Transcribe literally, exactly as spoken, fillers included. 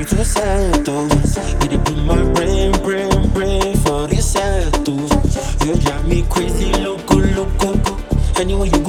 too sad though. Get it in my brain, brain, brain for this sad too. You drive me crazy, loco, loco. Anywhere you